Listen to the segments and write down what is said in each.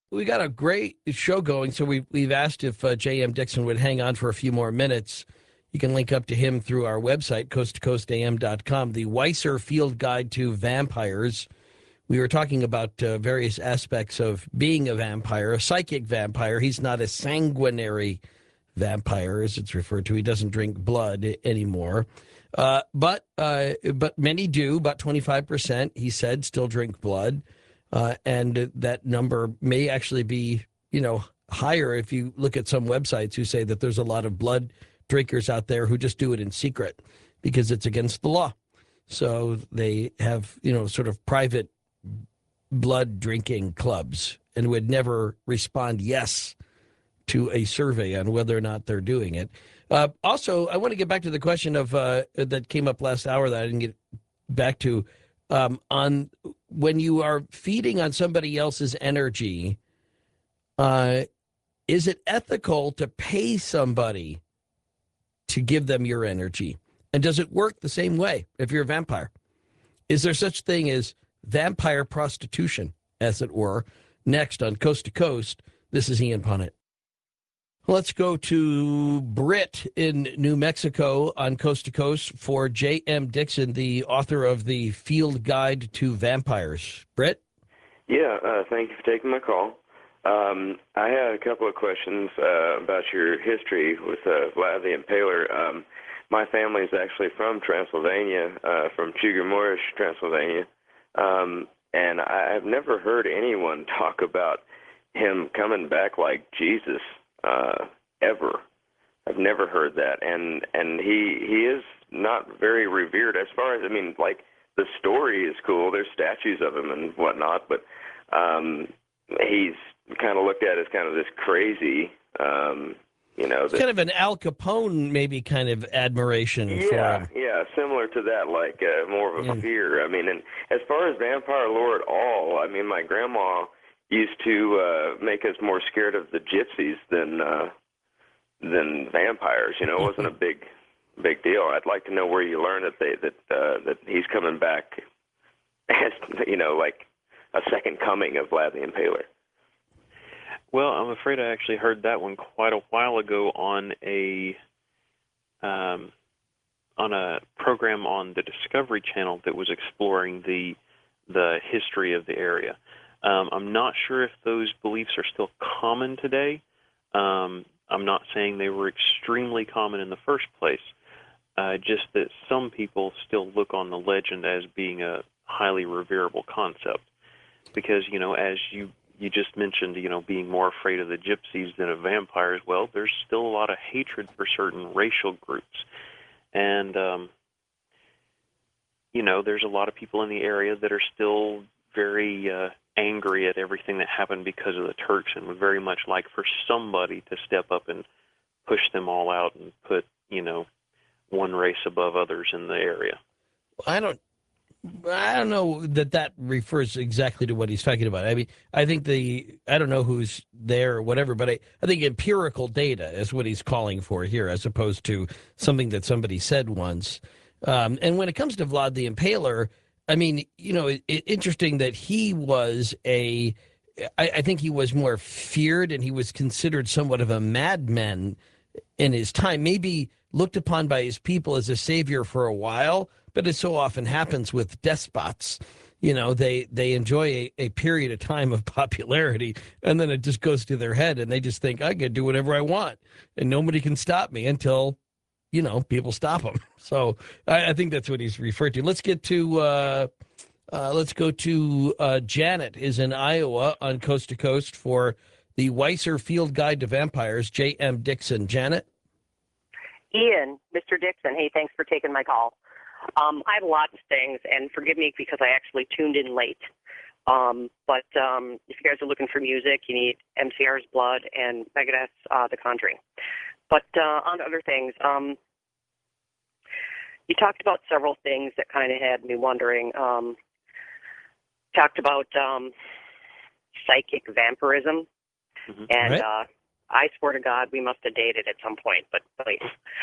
we got a great show going. So we've asked if J.M. Dixon would hang on for a few more minutes. You can link up to him through our website, coasttocoastam.com, the Weiser Field Guide to Vampires. We were talking about various aspects of being a vampire, a psychic vampire. He's not a sanguinary vampire, as it's referred to. He doesn't drink blood anymore. But many do. About 25%, he said, still drink blood. And that number may actually be, higher if you look at some websites who say that there's a lot of blood drinkers out there who just do it in secret because it's against the law. So they have, sort of private blood drinking clubs and would never respond yes to a survey on whether or not they're doing it. Also, I want to get back to the question of that came up last hour that I didn't get back to on when you are feeding on somebody else's energy. Is it ethical to pay somebody to give them your energy? And does it work the same way if you're a vampire? Is there such thing as vampire prostitution, as it were? Next on Coast to Coast, this is Ian Punnett. Let's go to Britt in New Mexico on Coast to Coast for J.M. Dixon, the author of the Field Guide to Vampires. Britt? Yeah, thank you for taking my call. I had a couple of questions about your history with Vlad the Impaler. My family is actually from Transylvania, from Chugomorish, Transylvania, and I've never heard anyone talk about him coming back like Jesus ever. I've never heard that, and he is not very revered as far as, like, the story is cool. There's statues of him and whatnot, but he's kind of looked at as kind of this crazy, It's kind of an Al Capone, maybe, kind of admiration for him. Yeah, similar to that, like more of a fear. And as far as vampire lore at all, my grandma used to make us more scared of the gypsies than vampires. It wasn't a big deal. I'd like to know where you learned that he's coming back as like a second coming of Vlad the Impaler. Well, I'm afraid I actually heard that one quite a while ago on a program on the Discovery Channel that was exploring the history of the area. I'm not sure if those beliefs are still common today. I'm not saying they were extremely common in the first place, just that some people still look on the legend as being a highly reverable concept. Because, as you just mentioned, being more afraid of the gypsies than of vampires, well, there's still a lot of hatred for certain racial groups. And, there's a lot of people in the area that are still very angry at everything that happened because of the Turks and would very much like for somebody to step up and push them all out and put, one race above others in the area. I don't know that refers exactly to what he's talking about. I think I don't know who's there or whatever, but I think empirical data is what he's calling for here, as opposed to something that somebody said once. And when it comes to Vlad the Impaler, interesting that he was I think he was more feared and he was considered somewhat of a madman in his time, maybe looked upon by his people as a savior for a while, but as so often happens with despots, they enjoy a period of time of popularity, and then it just goes to their head, and they just think, I can do whatever I want, and nobody can stop me until, people stop them. So I think that's what he's referred to. Let's get to, let's go to Janet is in Iowa on Coast to Coast for the Weiser Field Guide to Vampires, J.M. Dixon. Janet? Ian, Mr. Dixon, hey, thanks for taking my call. I have lots of things, and forgive me because I actually tuned in late. But if you guys are looking for music, you need MCR's Blood and Megadeth's The Conjuring. But on other things, you talked about several things that kind of had me wondering. Talked about psychic vampirism, and right. I swear to God, we must have dated at some point, but please.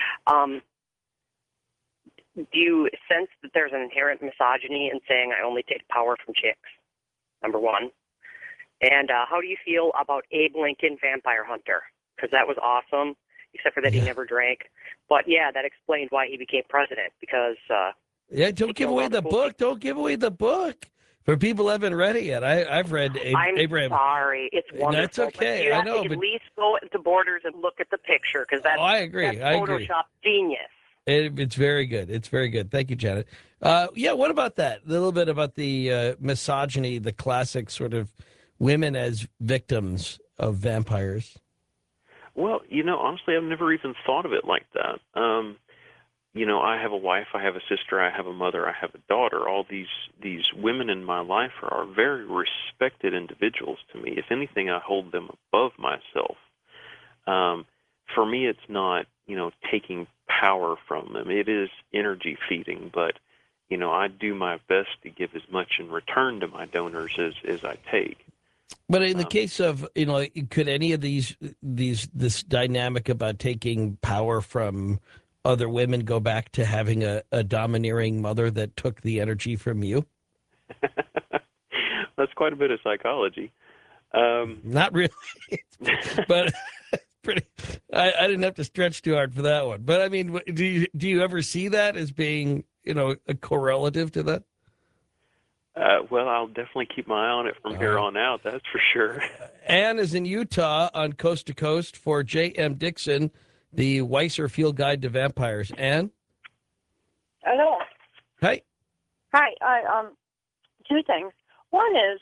Do you sense that there's an inherent misogyny in saying I only take power from chicks? Number one. And how do you feel about Abe Lincoln, Vampire Hunter? Because that was awesome, except for that he Yeah. never drank. But yeah, that explained why he became president. Because Yeah, don't he give killed away all the the cool book. Don't give away the book. For people who haven't read it yet, I've read I'm Abraham. sorry, it's wonderful. That's okay, But you I have know, to at but- least go into Borders and look at the picture because Oh, I agree. that's I agree. Photoshop genius. It's very good. It's very good. Thank you, Janet. Yeah, what about that? A little bit about the misogyny, the classic sort of women as victims of vampires. Well, honestly, I've never even thought of it like that. I have a wife, I have a sister, I have a mother, I have a daughter. All these women in my life are very respected individuals to me. If anything, I hold them above myself. For me, it's not, taking power from them. It is energy feeding, but, I do my best to give as much in return to my donors as I take. But in the case of, could any of this dynamic about taking power from other women go back to having a domineering mother that took the energy from you? That's quite a bit of psychology. Not really, but pretty. I didn't have to stretch too hard for that one. But I mean, do you ever see that as being, a correlative to that? Well, I'll definitely keep my eye on it from here on out, that's for sure. Ann is in Utah on Coast to Coast for J.M. Dixon, the Weiser Field Guide to Vampires. Ann? Hello. Hi. Hi. Two things. One is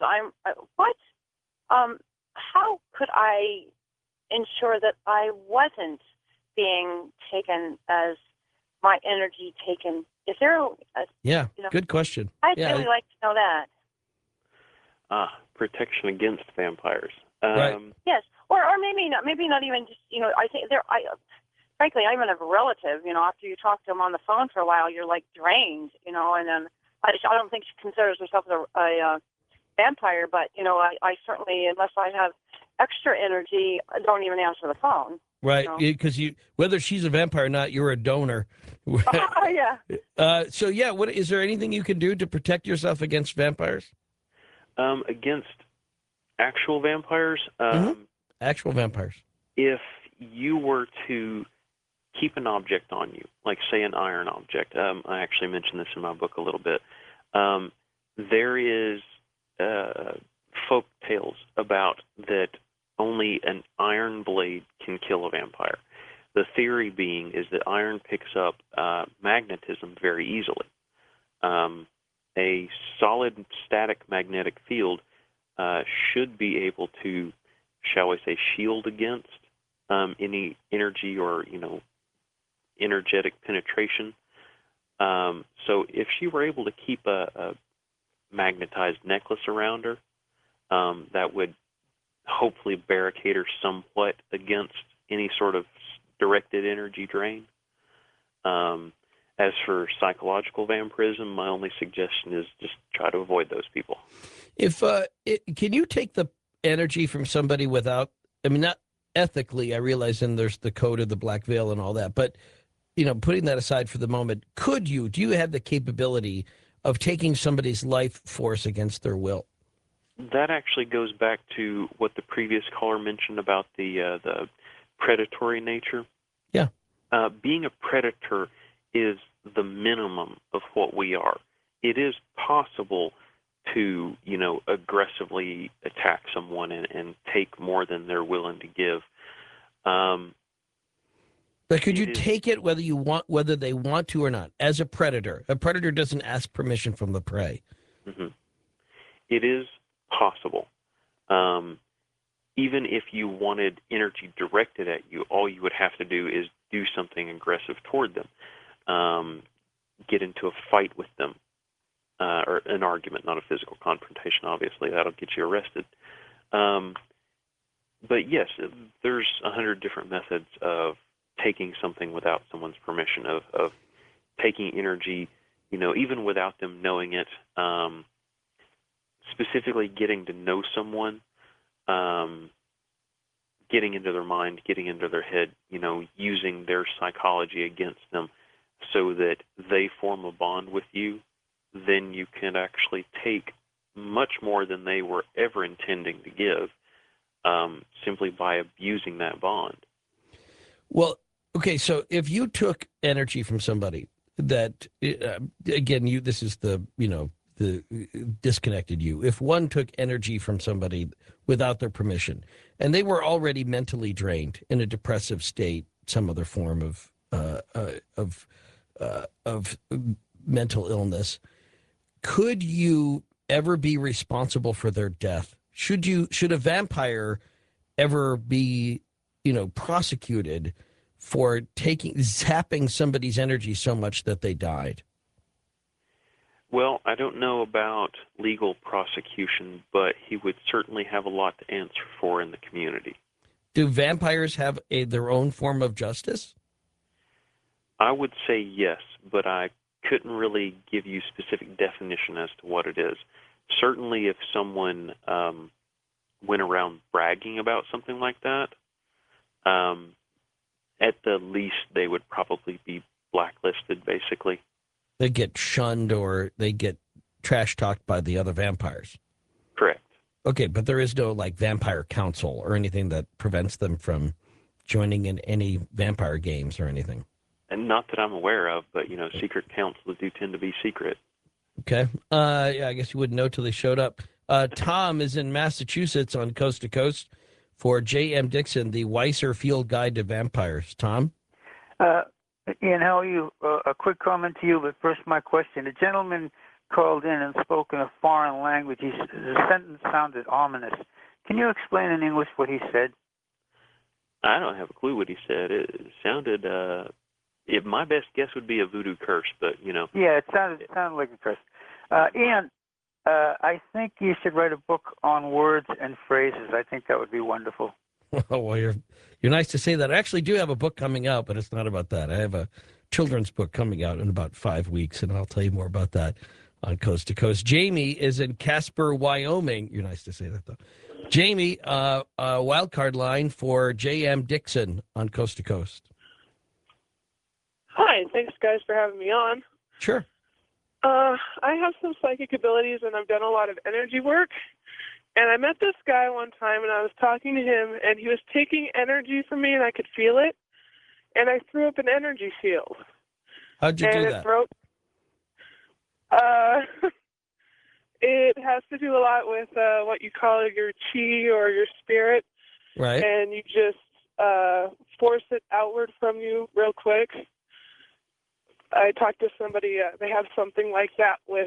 how could I ensure that I wasn't being taken as my energy taken? Is there Yeah, good question. I'd Yeah, really like to know that. Protection against vampires. Right. Yes. Or maybe not even just, I think frankly, I even have a relative, after you talk to them on the phone for a while, you're like drained, and then I don't think she considers herself a vampire, but, I certainly, unless I have extra energy, I don't even answer the phone. right. Because whether she's a vampire or not, you're a donor. Yeah. So, what is there anything you can do to protect yourself against vampires? Against actual vampires, Actual vampires. if you were to keep an object on you, like say an iron object, I actually mentioned this in my book a little bit. There is folk tales about that only an iron blade can kill a vampire. The theory being is that iron picks up magnetism very easily. A solid static magnetic field should be able to, shall we say, shield against any energy or, energetic penetration. So if she were able to keep a magnetized necklace around her, that would hopefully barricade her somewhat against any sort of directed energy drain. As for psychological vampirism, my only suggestion is just try to avoid those people. Can you take the energy from somebody without, not ethically, I realize then there's the code of the black veil and all that, but, putting that aside for the moment, do you have the capability of taking somebody's life force against their will? That actually goes back to what the previous caller mentioned about the predatory nature. Yeah. Being a predator is the minimum of what we are. It is possible to, aggressively attack someone and take more than they're willing to give. But could you take it whether they want to or not? As a predator doesn't ask permission from the prey. Mm-hmm. It is possible. Even if you wanted energy directed at you, all you would have to do is do something aggressive toward them. Get into a fight with them, or an argument, not a physical confrontation, obviously. That'll get you arrested. But yes, there's 100 different methods of taking something without someone's permission, of taking energy, even without them knowing it, specifically getting to know someone, getting into their mind, getting into their head, using their psychology against them so that they form a bond with you. Then you can actually take much more than they were ever intending to give, simply by abusing that bond. Well, okay, so if you took energy from somebody that, again, this is the disconnected you. If one took energy from somebody without their permission, and they were already mentally drained in a depressive state, some other form of mental illness, could you ever be responsible for their death? Should a vampire ever be, prosecuted for zapping somebody's energy so much that they died? Well, I don't know about legal prosecution, but he would certainly have a lot to answer for in the community. Do vampires have their own form of justice? I would say yes, but I couldn't really give you specific definition as to what it is. Certainly if someone went around bragging about something like that, at the least they would probably be blacklisted, basically. They get shunned or they get trash talked by the other vampires. Correct. Okay, but there is no vampire council or anything that prevents them from joining in any vampire games or anything. And not that I'm aware of, but secret councils do tend to be secret. Okay. Yeah, I guess you wouldn't know till they showed up. Tom is in Massachusetts on Coast to Coast for J.M. Dixon, the Weiser Field Guide to Vampires. Tom? Ian, how are you? A quick comment to you, but first my question. A gentleman called in and spoke in a foreign language. The sentence sounded ominous. Can you explain in English what he said? I don't have a clue what he said. It sounded, my best guess would be a voodoo curse, but, Yeah, it sounded like a curse. Ian, I think you should write a book on words and phrases. I think that would be wonderful. Oh, well, you're nice to say that. I actually do have a book coming out, but it's not about that. I have a children's book coming out in about 5 weeks, and I'll tell you more about that on Coast to Coast. Jamie is in Casper, Wyoming. You're nice to say that, though. Jamie, wild card line for J.M. Dixon on Coast to Coast. Hi, thanks guys for having me on. Sure. I have some psychic abilities and I've done a lot of energy work. And I met this guy one time and I was talking to him and he was taking energy from me and I could feel it. And I threw up an energy field. How'd you do that? It broke. It has to do a lot with what you call your chi or your spirit. Right. And you just force it outward from you real quick. I talked to somebody, they have something like that with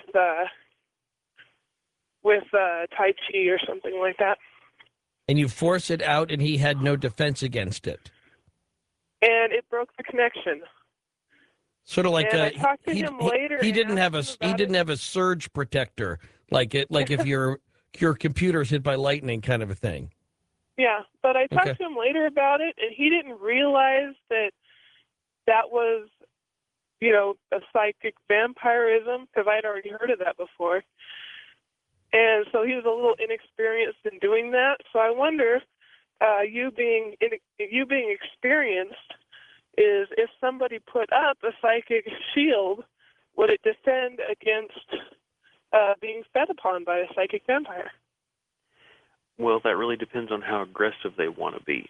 Tai Chi or something like that. And you force it out and he had no defense against it. And it broke the connection. Sort of like I talked to him later. He didn't have a surge protector like if your computer's hit by lightning kind of a thing. Yeah, but I talked to him later about it, and he didn't realize that was, a psychic vampirism, because I'd already heard of that before. And so he was a little inexperienced in doing that. So I wonder, you being experienced, is if somebody put up a psychic shield, would it defend against being fed upon by a psychic vampire? Well, that really depends on how aggressive they want to be.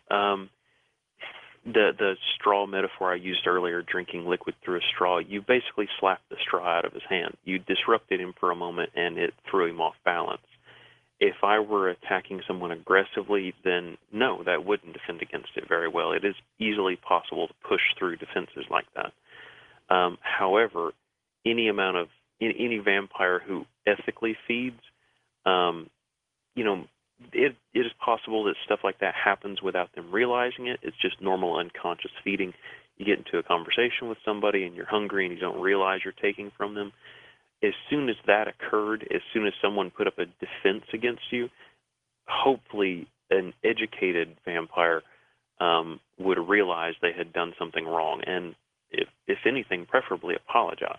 The straw metaphor I used earlier, drinking liquid through a straw, you basically slapped the straw out of his hand. You disrupted him for a moment, and it threw him off balance. If I were attacking someone aggressively, then no, that wouldn't defend against it very well. It is easily possible to push through defenses like that. However, any vampire who ethically feeds, it is possible that stuff like that happens without them realizing it. It's just normal unconscious feeding. You get into a conversation with somebody and you're hungry and you don't realize you're taking from them. As soon as that occurred, as soon as someone put up a defense against you, hopefully an educated vampire would realize they had done something wrong and, if anything, preferably apologize.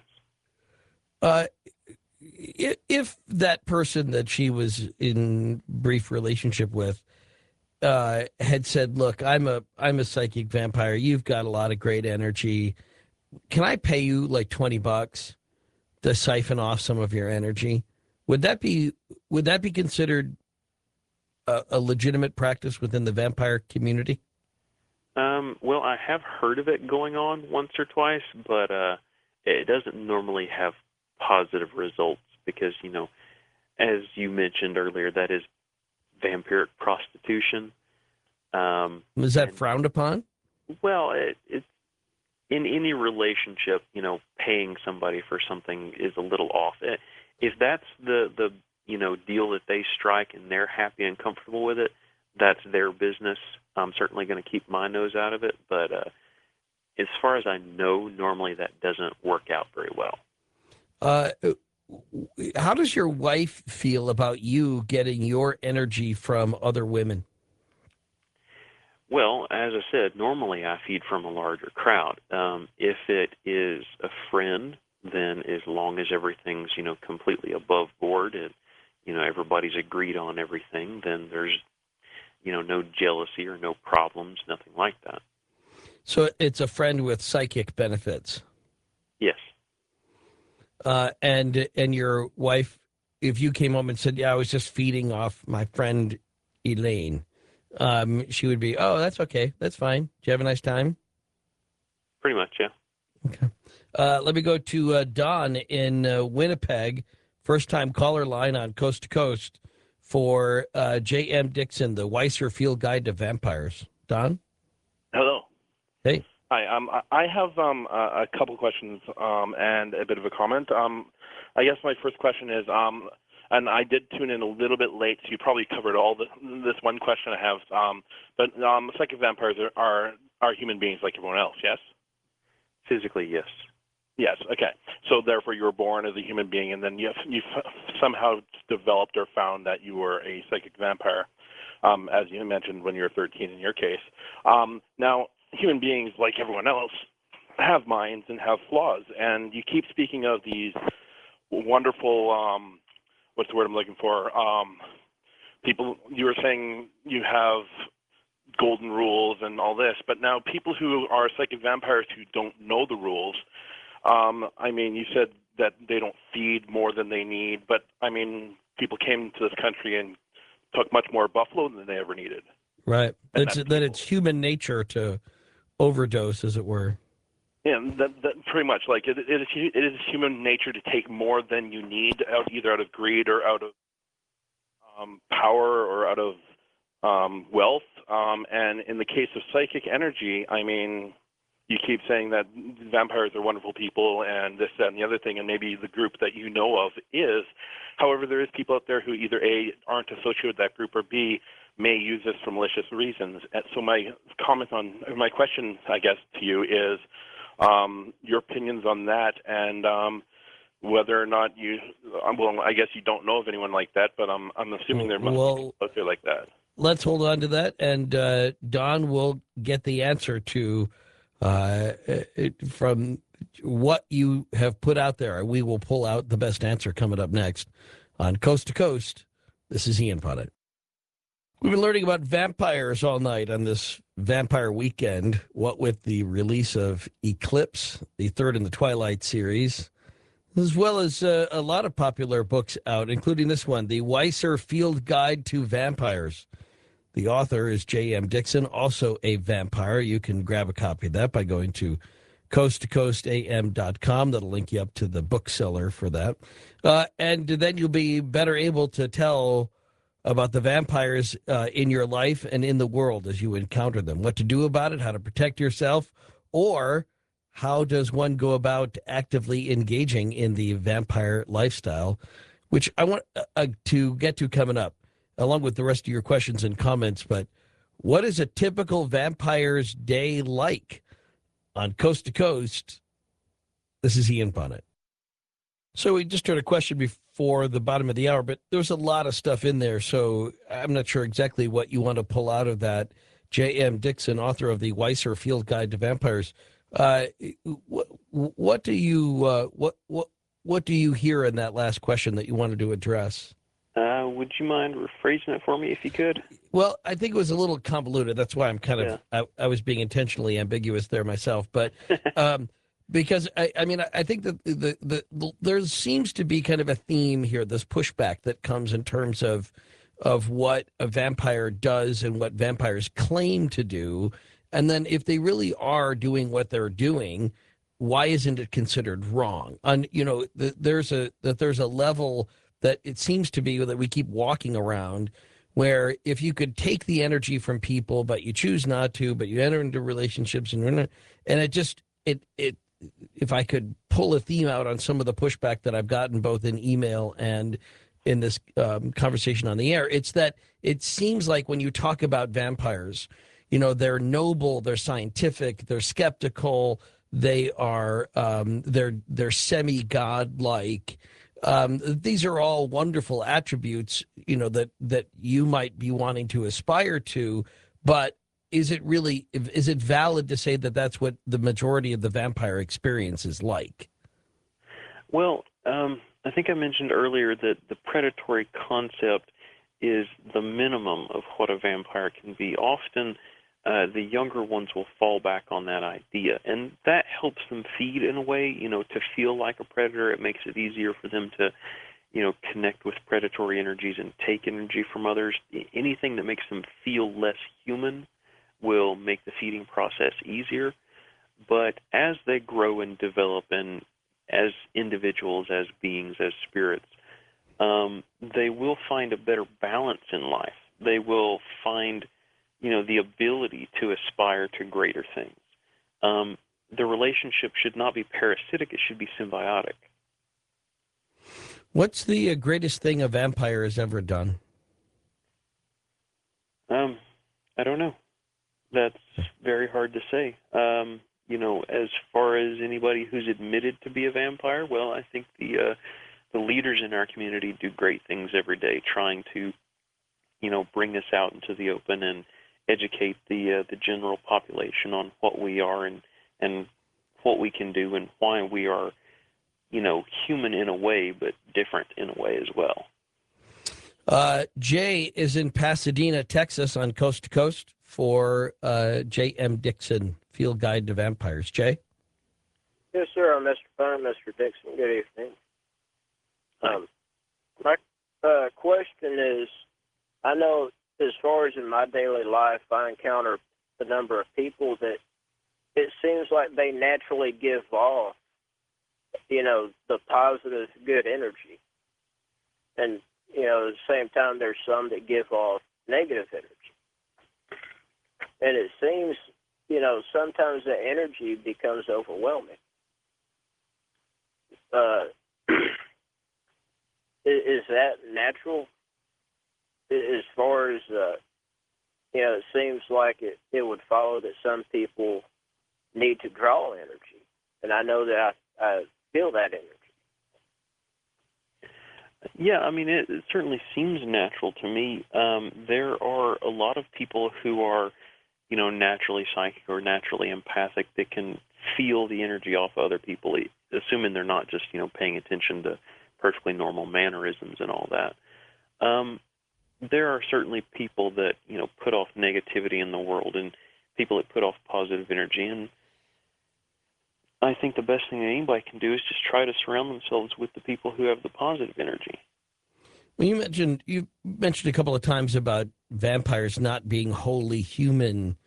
If that person that she was in brief relationship with had said, "Look, I'm a psychic vampire. You've got a lot of great energy. Can I pay you like $20 to siphon off some of your energy?" Would that be considered a legitimate practice within the vampire community? Well, I have heard of it going on once or twice, but it doesn't normally have positive results because, as you mentioned earlier, that is vampiric prostitution. Is that frowned upon? Well, it's in any relationship, paying somebody for something is a little off. If that's the deal that they strike and they're happy and comfortable with it, that's their business. I'm certainly going to keep my nose out of it, but as far as I know, normally that doesn't work out very well. How does your wife feel about you getting your energy from other women? Well, as I said, normally I feed from a larger crowd. If it is a friend, then as long as everything's, completely above board and, everybody's agreed on everything, then there's, no jealousy or no problems, nothing like that. So it's a friend with psychic benefits. Yes. And your wife, if you came home and said, "Yeah, I was just feeding off my friend Elaine," she would be, "Oh, that's okay. That's fine. Did you have a nice time?" Pretty much, yeah. Okay. Let me go to Don in Winnipeg, first-time caller line on Coast to Coast for J.M. Dixon, the Weiser Field Guide to Vampires. Don? Hello. Hey. Hi. I have a couple questions and a bit of a comment. I guess my first question is, and I did tune in a little bit late, so you probably covered all this one question I have. But psychic vampires are human beings like everyone else, yes? Physically, yes. Yes. Okay. So therefore, you were born as a human being, and then you somehow developed or found that you were a psychic vampire, as you mentioned when you were 13 in your case. Now, human beings, like everyone else, have minds and have flaws, and you keep speaking of these wonderful, what's the word I'm looking for? People. You were saying you have golden rules and all this, but now people who are psychic vampires who don't know the rules. You said that they don't feed more than they need, but, people came to this country and took much more buffalo than they ever needed. Right. It's human nature to overdose, as it were. Yeah, that pretty much. Like, it is human nature to take more than you need, either out of greed or out of power or out of wealth. And in the case of psychic energy, you keep saying that vampires are wonderful people and this, that, and the other thing, and maybe the group that you know of is. However, there is people out there who either A, aren't associated with that group, or B, may use this for malicious reasons. And so my question, I guess, to you is your opinions on that and whether or not I guess you don't know of anyone like that, but I'm assuming there must be people out there like that. Let's hold on to that, and Don will get the answer to from what you have put out there. We will pull out the best answer coming up next on Coast to Coast. This is Ian Punnett. We've been learning about vampires all night on this vampire weekend, what with the release of Eclipse, the third in the Twilight series, as well as a lot of popular books out, including this one, The Weiser Field Guide to Vampires. The author is J.M. Dixon, also a vampire. You can grab a copy of that by going to coasttocoastam.com. That'll link you up to the bookseller for that. And then you'll be better able to tell about the vampires in your life and in the world as you encounter them, what to do about it, how to protect yourself, or how does one go about actively engaging in the vampire lifestyle, which I want to get to coming up, along with the rest of your questions and comments. But what is a typical vampire's day like? On Coast to Coast, this is Ian Punnett. So we just heard a question before the bottom of the hour, but there's a lot of stuff in there, so I'm not sure exactly what you want to pull out of that. J.M. Dixon, author of the Weiser Field Guide to Vampires. What do you hear in that last question that you wanted to address? Would you mind rephrasing it for me if you could? Well, I think it was a little convoluted. That's why I'm kind of I was being intentionally ambiguous there myself. But because I mean, I think that there seems to be kind of a theme here, this pushback that comes in terms of what a vampire does and what vampires claim to do. And then if they really are doing what they're doing, why isn't it considered wrong? And, there's a level that it seems to be that we keep walking around where if you could take the energy from people, but you choose not to, but you enter into relationships and if I could pull a theme out on some of the pushback that I've gotten both in email and in this conversation on the air, it's that it seems like when you talk about vampires, they're noble, they're scientific, they're skeptical, they are they're semi-godlike. These are all wonderful attributes, that you might be wanting to aspire to, but is it valid to say that that's what the majority of the vampire experience is like? Well, I think I mentioned earlier that the predatory concept is the minimum of what a vampire can be. Often, the younger ones will fall back on that idea, and that helps them feed in a way, to feel like a predator. It makes it easier for them to, connect with predatory energies and take energy from others. Anything that makes them feel less human will make the feeding process easier. But as they grow and develop, and as individuals, as beings, as spirits, they will find a better balance in life. They will find the ability to aspire to greater things. The relationship should not be parasitic, it should be symbiotic. What's the greatest thing a vampire has ever done? I don't know. That's very hard to say. As far as anybody who's admitted to be a vampire, well, I think the leaders in our community do great things every day, trying to, bring this out into the open and educate the general population on what we are and what we can do and why we are, human in a way, but different in a way as well. Jay is in Pasadena, Texas, on Coast to Coast for J.M. Dixon, Field Guide to Vampires. Jay? Yes, sir. Mr. Fine, Mr. Dixon. Good evening. My question is, I know as far as in my daily life, I encounter a number of people that it seems like they naturally give off, the positive, good energy. And, at the same time, there's some that give off negative energy. And it seems, sometimes the energy becomes overwhelming. Is that natural? As far as, it seems like it would follow that some people need to draw energy. And I know that I feel that energy. Yeah, I mean, it certainly seems natural to me. There are a lot of people who are, naturally psychic or naturally empathic that can feel the energy off other people, assuming they're not just, paying attention to perfectly normal mannerisms and all that. There are certainly people that, put off negativity in the world and people that put off positive energy. And I think the best thing that anybody can do is just try to surround themselves with the people who have the positive energy. Well, you mentioned a couple of times about vampires not being wholly human.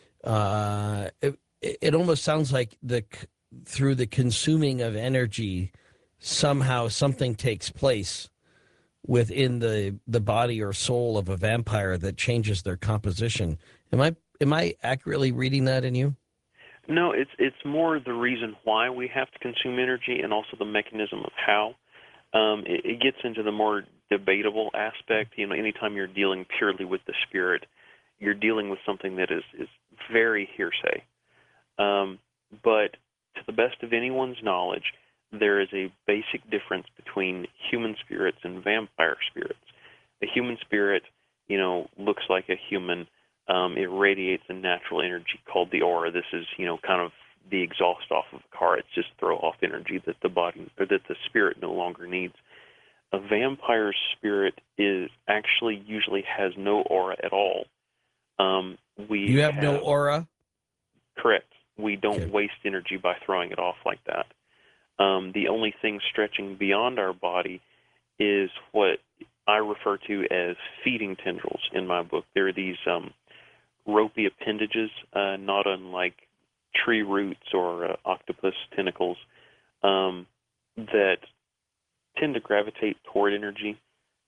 It almost sounds like through the consuming of energy, somehow something takes place within the body or soul of a vampire that changes their composition. Am I accurately reading that in you? No, it's more the reason why we have to consume energy and also the mechanism of how. It gets into the more debatable aspect. Anytime you're dealing purely with the spirit, you're dealing with something that is very hearsay. But to the best of anyone's knowledge, there is a basic difference between human spirits and vampire spirits. A human spirit, looks like a human. It radiates a natural energy called the aura. This is, kind of the exhaust off of a car. It's just throw off energy that the body or that the spirit no longer needs. A vampire spirit usually has no aura at all. You have no aura? Correct. We don't waste energy by throwing it off like that. The only thing stretching beyond our body is what I refer to as feeding tendrils in my book. There are these ropey appendages, not unlike tree roots or octopus tentacles, that tend to gravitate toward energy.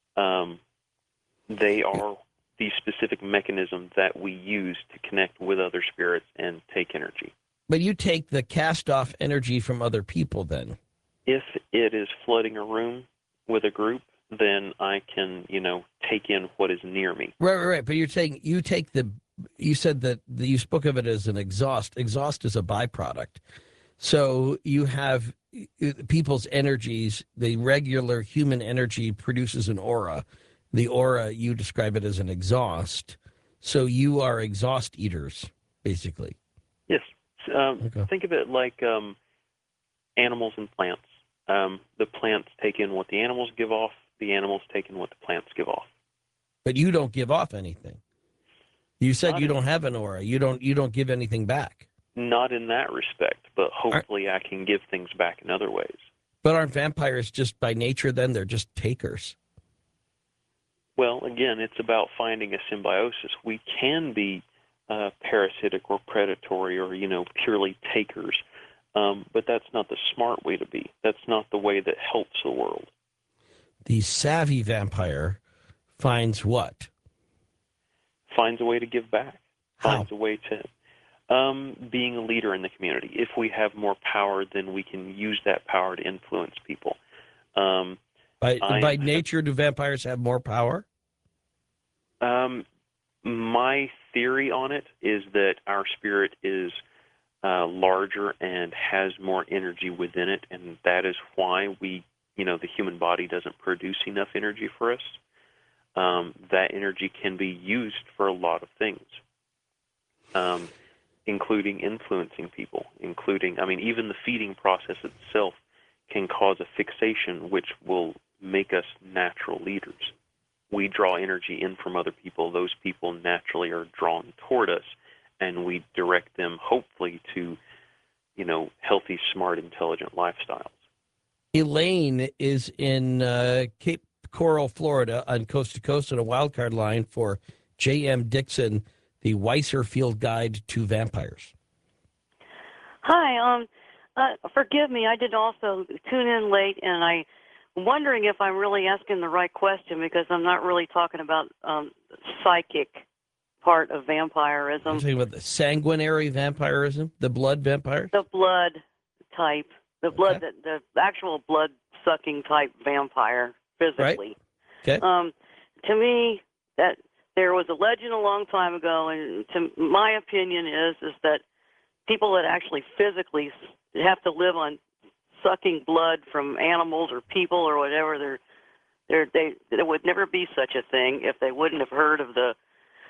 They are the specific mechanism that we use to connect with other spirits and take energy. But you take the cast-off energy from other people then? If it is flooding a room with a group, then I can, take in what is near me. Right. But you said that you spoke of it as an exhaust. Exhaust is a byproduct. So you have people's energies, the regular human energy produces an aura. The aura, you describe it as an exhaust. So you are exhaust eaters, basically. Yes. Think of it like animals and plants. The plants take in what the animals give off. The animals take in what the plants give off. But you don't give off anything. You said you don't have an aura. You don't give anything back. Not in that respect, but hopefully I can give things back in other ways. But aren't vampires just by nature then? They're just takers. Well, again, it's about finding a symbiosis. We can be parasitic or predatory or, purely takers, but that's not the smart way to be. That's not the way that helps the world. The savvy vampire finds what? Finds a way to give back. How? Finds a way to being a leader in the community. If we have more power, then we can use that power to influence people. By nature, do vampires have more power? My theory on it is that our spirit is larger and has more energy within it, and that is why the human body doesn't produce enough energy for us. That energy can be used for a lot of things, including influencing people, even the feeding process itself can cause a fixation which will make us natural leaders. We draw energy in from other people. Those people naturally are drawn toward us, and we direct them, hopefully, to, healthy, smart, intelligent lifestyles. Elaine is in Cape Coral, Florida, on Coast to Coast on a wildcard line for J.M. Dixon, the Weiser Field Guide to Vampires. Hi. Forgive me. I did also tune in late, and I'm wondering if I'm really asking the right question because I'm not really talking about psychic part of vampirism. You're talking about the sanguinary vampirism, the blood vampires? The blood type, the actual blood-sucking type vampire physically. Right. Okay. To me, that there was a legend a long time ago, and to my opinion is that people that actually physically have to live on sucking blood from animals or people or whatever, there would never be such a thing if they wouldn't have heard of the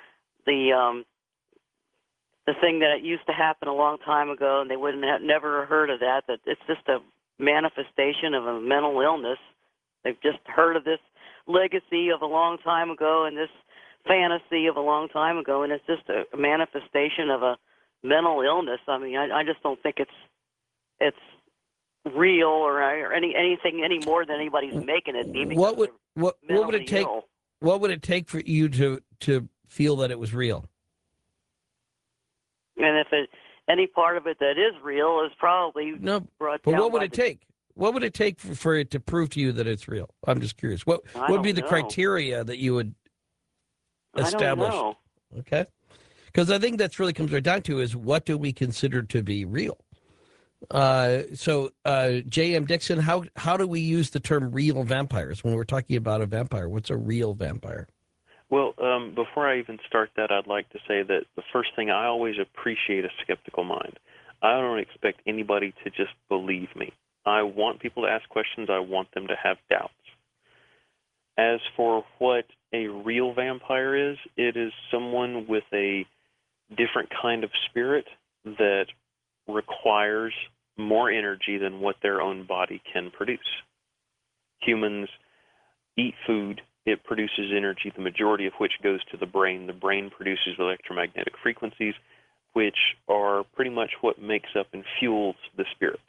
thing that it used to happen a long time ago, and they wouldn't have never heard of that it's just a manifestation of a mental illness. They've just heard of this legacy of a long time ago and this fantasy of a long time ago, and it's just a manifestation of a mental illness. I just don't think it's real or anything any more than anybody's making it be. What would it take? Ill. What would it take for you to feel that it was real? And if any part of it that is real is probably brought but down what would by it take? What would it take for it to prove to you that it's real? I'm just curious. What would be the criteria that you would establish? I don't know. Okay, because I think that's really comes right down to is what do we consider to be real? So J.M. Dixon, how do we use the term real vampires when we're talking about a vampire? What's a real vampire? Well, before I even start that, I'd like to say that the first thing, I always appreciate a skeptical mind. I don't expect anybody to just believe me. I want people to ask questions. I want them to have doubts. As for what a real vampire is, it is someone with a different kind of spirit that requires more energy than what their own body can produce. Humans eat food. It produces energy, the majority of which goes to the brain. The brain produces electromagnetic frequencies, which are pretty much what makes up and fuels the spirit.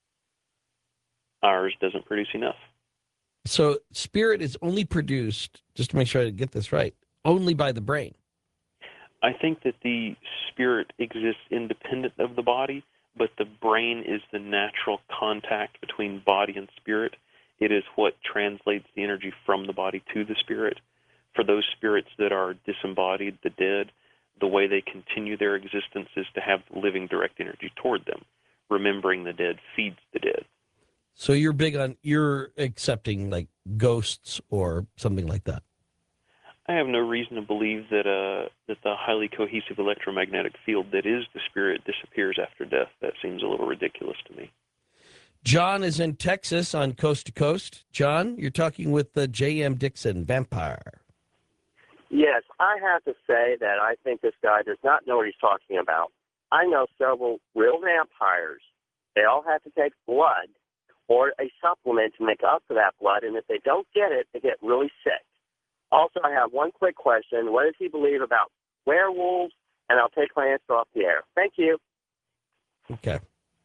Ours doesn't produce enough. So spirit is only produced, just to make sure I get this right, only by the brain. I think that the spirit exists independent of the body, but the brain is the natural contact between body and spirit. It is what translates the energy from the body to the spirit. For those spirits that are disembodied, the dead, the way they continue their existence is to have living direct energy toward them. Remembering the dead feeds the dead. So you're accepting like ghosts or something like that. I have no reason to believe that the highly cohesive electromagnetic field that is the spirit disappears after death. That seems a little ridiculous to me. John is in Texas on Coast to Coast. John, you're talking with J.M. Dixon, Vampire. Yes, I have to say that I think this guy does not know what he's talking about. I know several real vampires. They all have to take blood or a supplement to make up for that blood, and if they don't get it, they get really sick. Also, I have one quick question. What does he believe about werewolves? And I'll take my answer off the air. Thank you. Okay.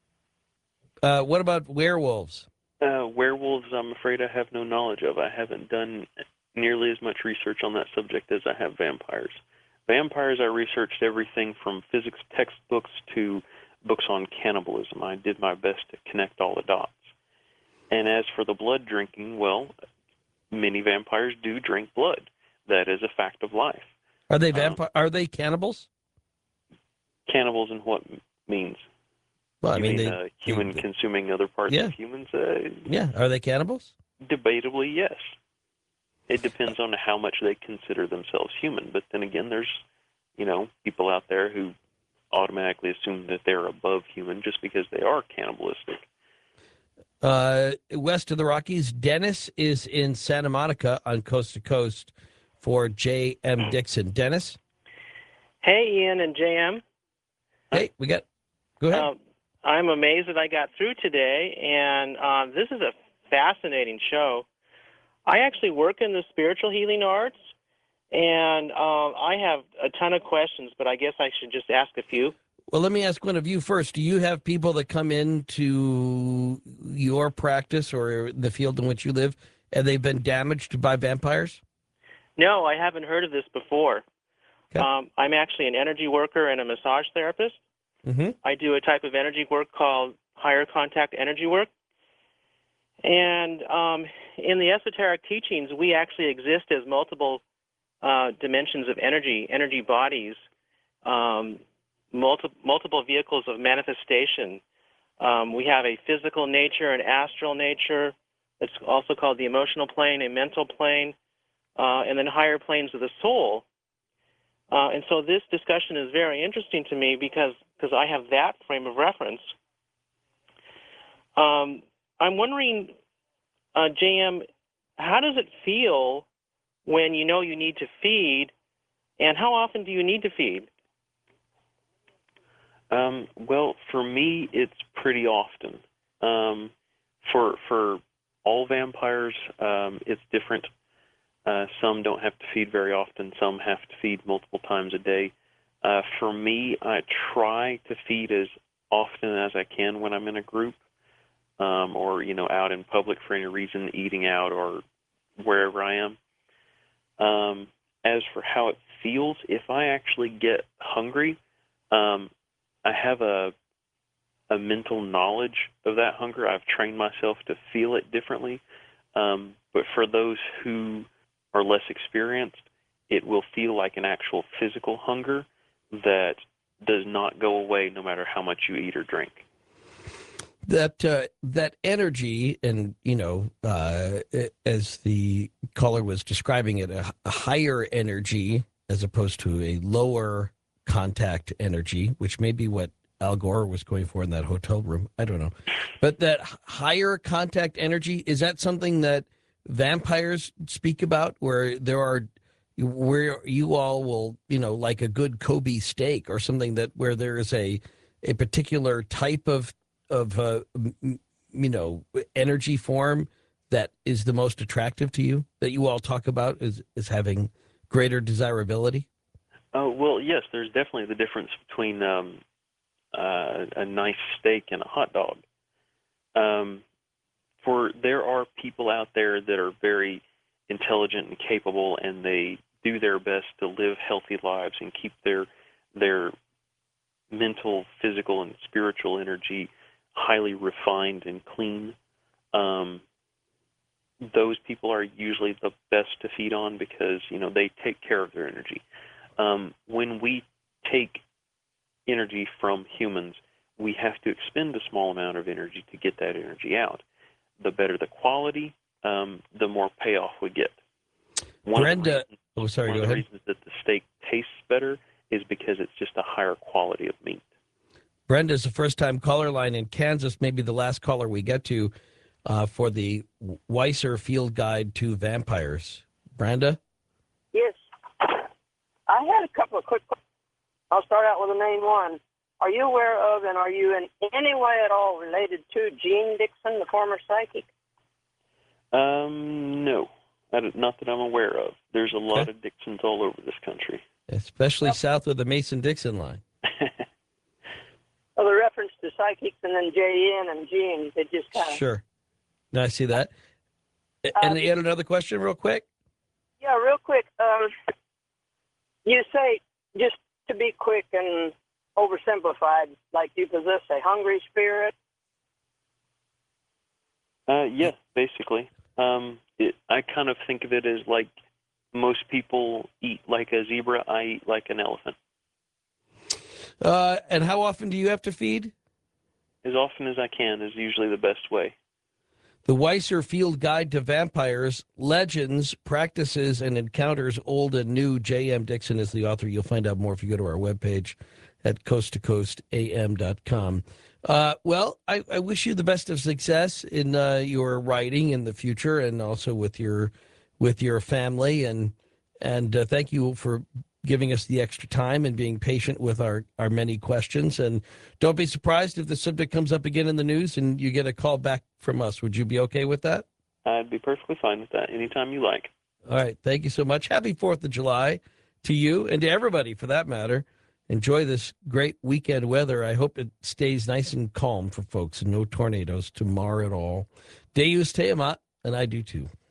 What about werewolves? Werewolves, I'm afraid I have no knowledge of. I haven't done nearly as much research on that subject as I have vampires. Vampires, I researched everything from physics textbooks to books on cannibalism. I did my best to connect all the dots. And as for the blood drinking, well, many vampires do drink blood. That is a fact of life. Are they Are they cannibals? Cannibals in what means? Well, you mean human consuming other parts of humans? Yeah. Are they cannibals? Debatably, yes. It depends on how much they consider themselves human. But then again, there's, people out there who automatically assume that they're above human just because they are cannibalistic. West of the Rockies, Dennis is in Santa Monica on Coast to Coast for J.M. Dixon. Dennis? Hey, Ian and J.M. Hey, go ahead. I'm amazed that I got through today, and this is a fascinating show. I actually work in the spiritual healing arts, and I have a ton of questions, but I guess I should just ask a few. Well, let me ask one of you first. Do you have people that come into your practice or the field in which you live, and they've been damaged by vampires? No, I haven't heard of this before. Okay. I'm actually an energy worker and a massage therapist. Mm-hmm. I do a type of energy work called higher contact energy work. And in the esoteric teachings, we actually exist as multiple dimensions of energy bodies, multiple vehicles of manifestation. We have a physical nature, an astral nature. It's also called the emotional plane, a mental plane, and then higher planes of the soul. And so this discussion is very interesting to me because I have that frame of reference. I'm wondering, JM, how does it feel when you know you need to feed, and how often do you need to feed? Well, for me, it's pretty often. For all vampires, it's different. Some don't have to feed very often. Some have to feed multiple times a day. For me, I try to feed as often as I can when I'm in a group or, out in public for any reason, eating out or wherever I am. As for how it feels, if I actually get hungry, I have a mental knowledge of that hunger. I've trained myself to feel it differently. But for those who are less experienced, it will feel like an actual physical hunger that does not go away no matter how much you eat or drink. That energy, and as the caller was describing it, a higher energy as opposed to a lower contact energy, which may be what Al Gore was going for in that hotel room. I don't know. But that higher contact energy, is that something that vampires speak about, where you all will, like a good Kobe steak or something, that where there is a particular type of energy form that is the most attractive to you, that you all talk about as having greater desirability? Oh, well, yes, there's definitely the difference between a nice steak and a hot dog. For there are people out there that are very intelligent and capable, and they do their best to live healthy lives and keep their mental, physical, and spiritual energy highly refined and clean. Those people are usually the best to feed on because, they take care of their energy. When we take energy from humans, we have to expend a small amount of energy to get that energy out. The better the quality, the more payoff we get. Brenda, one go of the ahead. reasons that the steak tastes better is because it's just a higher quality of meat. Brenda's a first-time caller line in Kansas, maybe the last caller we get to for the Weiser Field Guide to Vampires. Brenda? Yes. I had a couple of quick questions. I'll start out with the main one. Are you aware of and are you in any way at all related to Gene Dixon, the former psychic? No. Not that I'm aware of. There's a lot of Dixons all over this country. Especially south of the Mason-Dixon line. Well, the reference to psychics and then J.N. and Gene, they just kind of... Sure. No, I see that. And you had another question real quick? Yeah, real quick. You say, just to be quick and oversimplified, like you possess a hungry spirit? Yes, basically. I kind of think of it as like most people eat like a zebra, I eat like an elephant. And how often do you have to feed? As often as I can is usually the best way. The Weiser Field Guide to Vampires, Legends, Practices, and Encounters Old and New. J.M. Dixon is the author. You'll find out more if you go to our webpage at coasttocoastam.com. Well, I wish you the best of success in your writing in the future and also with your family. And thank you for giving us the extra time and being patient with our many questions. And don't be surprised if the subject comes up again in the news and you get a call back from us. Would you be okay with that? I'd be perfectly fine with that anytime you like. All right. Thank you so much. Happy 4th of July to you and to everybody for that matter. Enjoy this great weekend weather. I hope it stays nice and calm for folks and no tornadoes to mar it all. Deus te amat, and I do too.